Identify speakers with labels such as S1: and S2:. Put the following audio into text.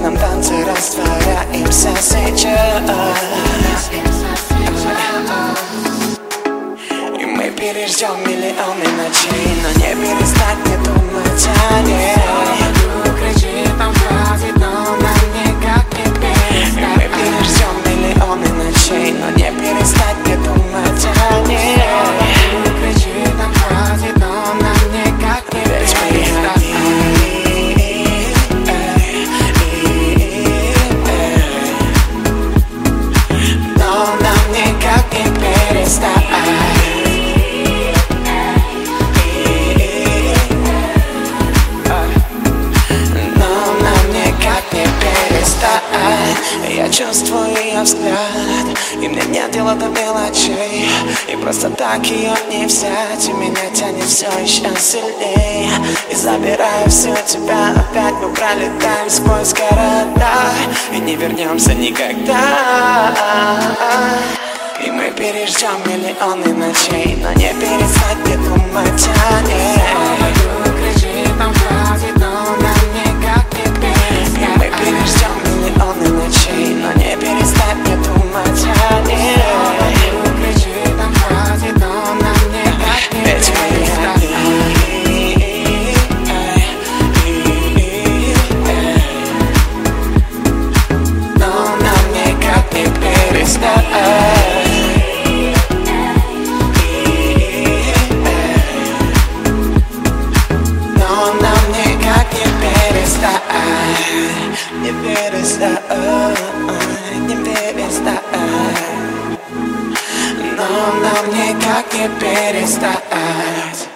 S1: этом танце растворяемся сейчас. И мы переждем миллионы ночей, но не перестать не думать о ней. Кричит, там хватит, но нам никак не перестать. И мы переждем миллионы ночей, но не перестать не думать о ней. Кричит, там хватит, но нам никак не перестать. Но нам никак не перестать. Я чувствую ее взгляд, и мне нет дела до мелочей. И просто так ее не взять, и меня тянет все еще сильнее. И забираю все тебя опять, мы пролетаем сквозь города и не вернемся никогда. И мы переждем миллионы ночей, но не перестать не думать о ней. Кричит, там хватит, но нам никак не перестать. И мы переждем миллионы ночей, но не перестать не думать о ней. Кричит, там хватит, но нам никак не перестать. Но нам никак не перестать. Не перестать, не перестать. Но нам никак не перестать.